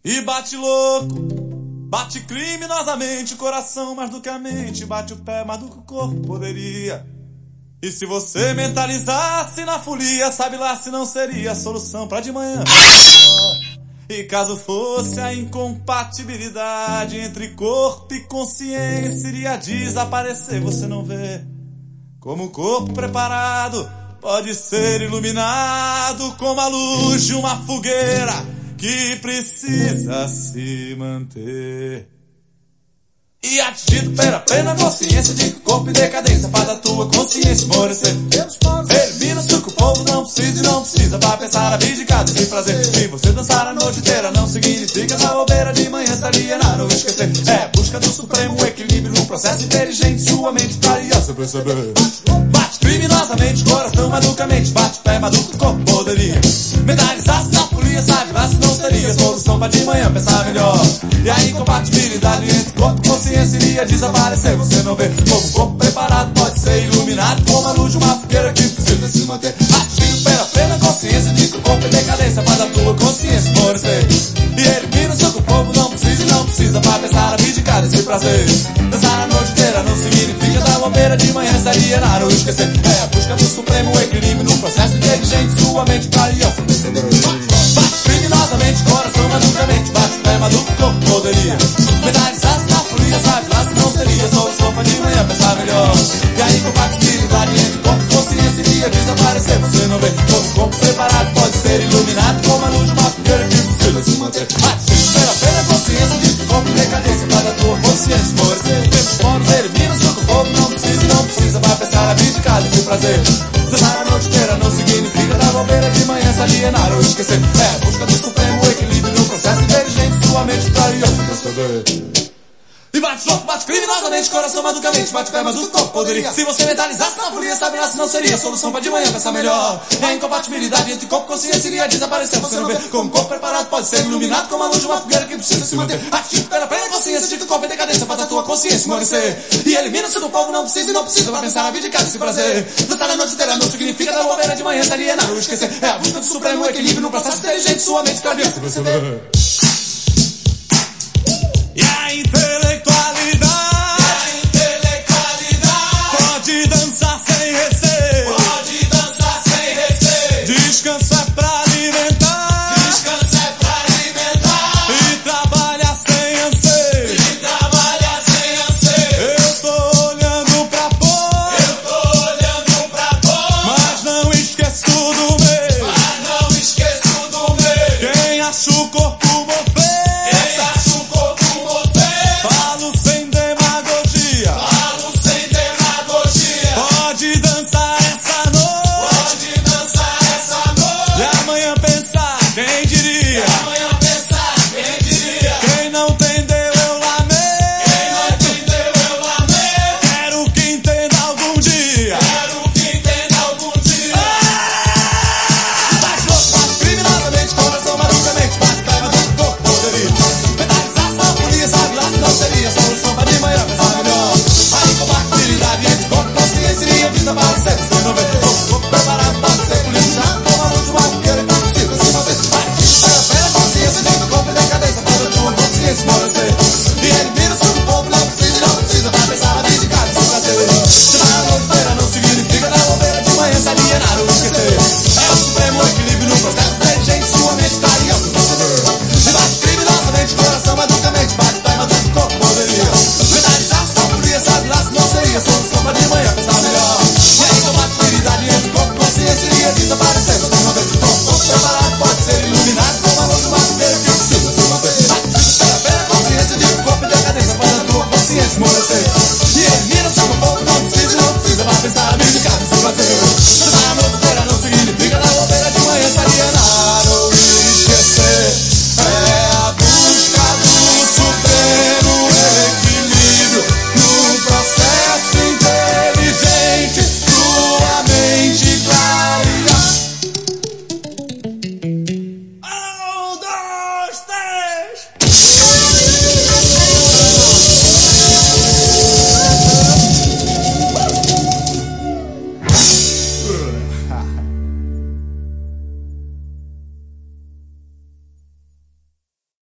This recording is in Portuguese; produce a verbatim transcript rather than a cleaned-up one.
E bate louco, bate criminosamente o coração mais do que a mente, bate o pé mais do que o corpo poderia. E se você mentalizasse na folia, sabe lá se não seria a solução pra de manhã. E caso fosse a incompatibilidade entre corpo e consciência, iria desaparecer, você não vê como o corpo preparado pode ser iluminado como a luz de uma fogueira que precisa se manter. E atingido pela plena consciência de que o corpo em decadência faz a tua consciência esmorecer. Elimina o que o povo não precisa e não precisa pra pensar abdicar desse prazer. Se você dançar a noite inteira não significa na bobeira de manhã estaria na não esquecer. É a busca do supremo equilíbrio num processo inteligente, sua mente estaria sem perceber. Bate criminosamente, coração malucamente, bate pé maluco, corpo poderia mentalizar-se na folia, sabe lá se não seria solução pra de manhã pensar melhor. E a incompatibilidade entre corpo e consciência iria desaparecer, você não vê como o corpo preparado pode ser iluminado como a luz de uma fogueira que precisa se manter. Atingido pela plena consciência de que o corpo em decadência faz a tua consciência esmorecer. E elimina o que o povo não precisa e não precisa pra pensar abdicar desse prazer. Dançar a noite inteira não significa dar bobeira de manhã estaria na não esquecer. É a busca do supremo equilíbrio num processo inteligente, sua mente estaria sem perceber. Bate criminosamente, coração malucamente, bate pé maluco, corpo poderia mentalizar-se na folia, sabe lá se não seria solução pra de manhã pensar melhor. E a incompatibilidade entre corpo e consciência iria desaparecer, você não vê como o corpo preparado pode ser iluminado como a luz de uma fogueira que precisa se manter. Atingido pela plena consciência de que o corpo em decadência faz a tua consciência esmorecer. Esses poros elimina o que o povo não precisa e não precisa pra pensar abdicar desse prazer. Dançar a noite inteira não significa dar bobeira de manhã se alienar ou esquecer. É a busca do supremo equilíbrio no processo inteligente, sua mente estaria sem perceber. E bate louco, bate criminosamente, coração malucamente, bate pé, mas o corpo poderia. Se você mentalizasse na folia, sabe lá se não seria solução pra de manhã pensar melhor. E a incompatibilidade entre corpo e consciência iria desaparecer, você não vê como o corpo preparado pode ser iluminado como a luz de uma fogueira que precisa se manter. Atingido pela plena consciência de que o corpo em decadência faz a tua consciência esmorecer. E elimina-se do povo não precisa e não precisa pra pensar abdicar desse prazer. Dançar a noite inteira não significa dar bobeira de manhã se alienar ou esquecer. É a busca do supremo equilíbrio no processo inteligente, sua mente cardíaca se perceber. E a intelectualidade, a intelectualidade pode dançar sem receio, pode dançar sem receio, descansar